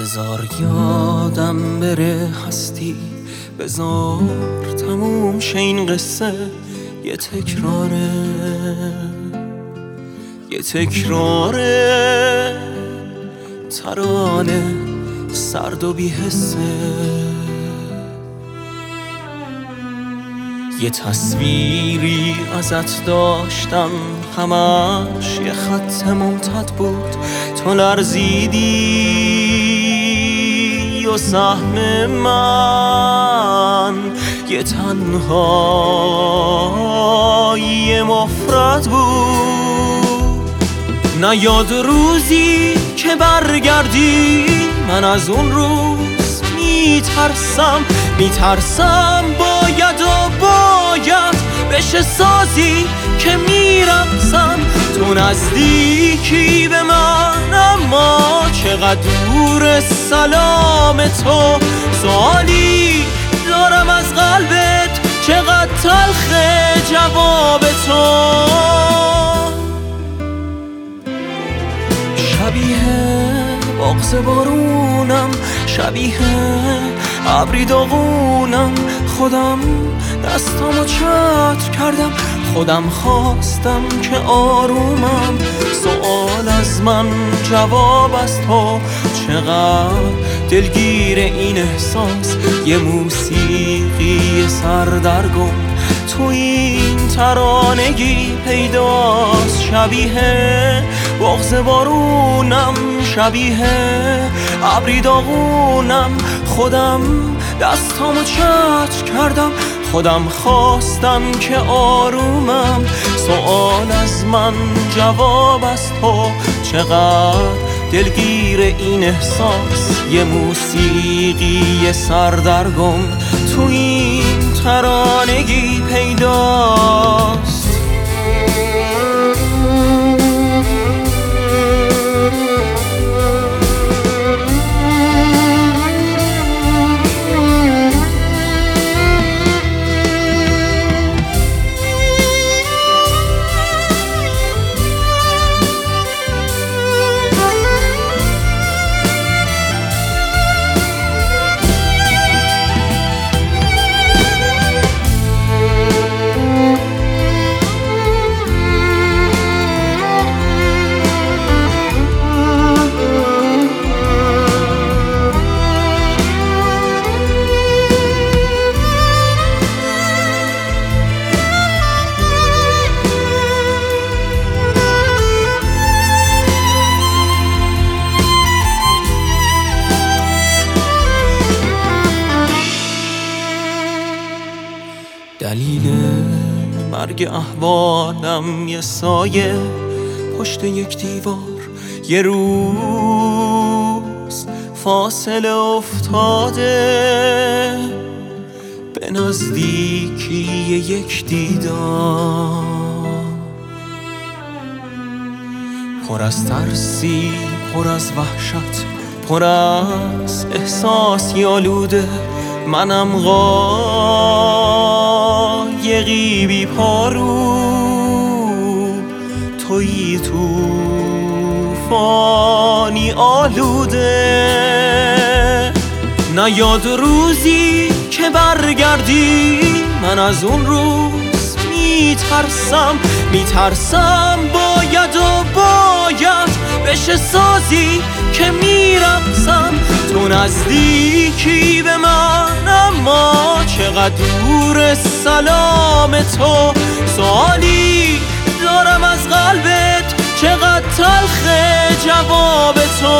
بذار یادم بره هستی، بذار تموم شه این قصه. یه تکراره ترانه سرد و بی‌حسه. یه تصویری ازت داشتم همش یه خط ممتد بود، تو لرزیدی و سهم من یه تنهایی مفرد بود. نیاد روزی که برگردی، من از اون روز میترسم باید بشه سازی که میرقصم. تو نزدیکی به من اما چقدر دور سلام تو. سوالی دارم از قلبت، چقدر تلخه جواب تو. شبیه بغض بارونم، شبیه ابری داغونم. خودم دستامو چتر کردم، خودم خواستم که آرومم. سوال از من جواب از تو، چقدر دلگیر این احساس. یه موسیقی سردرگم تو این ترانگی پیداست. شبیه بغض بارونم، شبیه ابری داغونم. خودم دستامو چتر کردم، خودم خواستم که آرومم. سوال از من جواب از تو، چقدر دلگیر این احساس. یه موسیقی سردرگم تو این ترانگی پیداست. دلیل مرگ احوالم یه سایه پشت یک دیوار. یه روز فاصله افتاده به نزدیکی یک دیدار. پر از ترسی، پر از وحشت، پر از احساسی آلوده. منم قایقی بی پارو، تویی طوفانی آلوده. نیاد روزی که برگردی، من از اون روز میترسم باید بشه سازی که میرقصم. تو نزدیکی به من اما چقدر دور سلام تو. سوالی دارم از قلبت، چقدر تلخه جواب تو.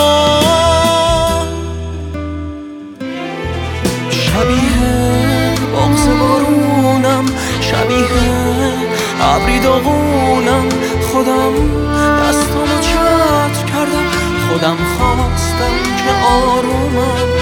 شبیه بغض بارونم، شبیه ابری داغونم. خودم دستامو چتر کردم، خودم خواستم که آرومم.